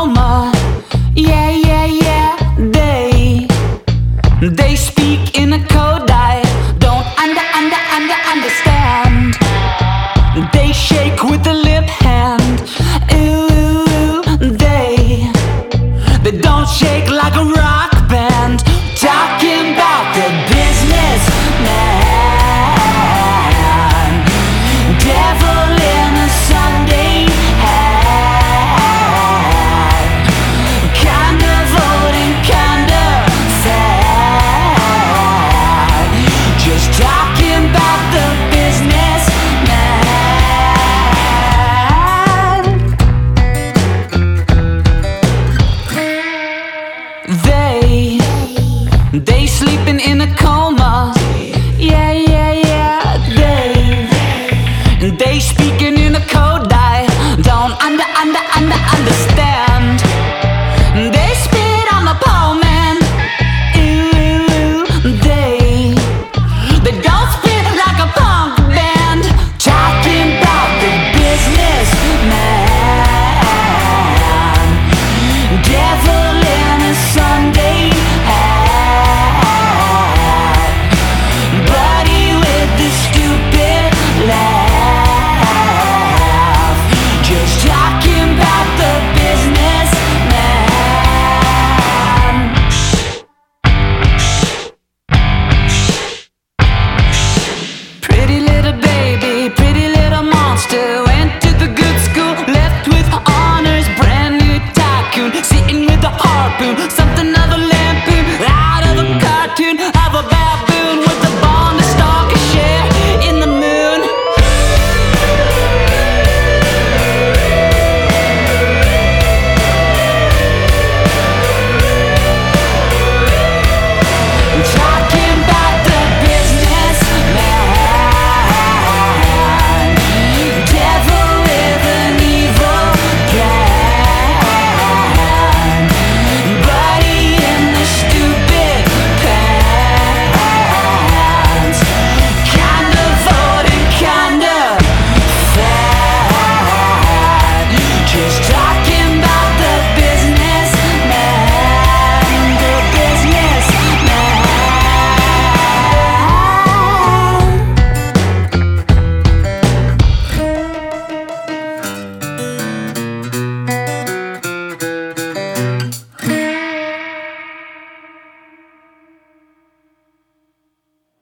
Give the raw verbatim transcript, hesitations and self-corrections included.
coma. Yeah, yeah, yeah. They They speak in a code I don't under, under, under, understand. They shake with a limp hand. Ooh, they They don't shake like a rock band. Talking about the business man, devil in a Sunday hat, kinda voting, kinda sad. Just talking about the business man. They They sleeping in a coma. Yeah, yeah, yeah. They They speaking in a code I don't under, under, under, understand. They spit on the pole man. Ooh, they They don't spit like a punk band. Talking about the business man, devil in a Sunday hat, buddy with the stupid laugh. Just talking about the business man. Pretty little baby, pretty little monster, went to the good school, left with honors, brand new tycoon, sitting with a harpoon.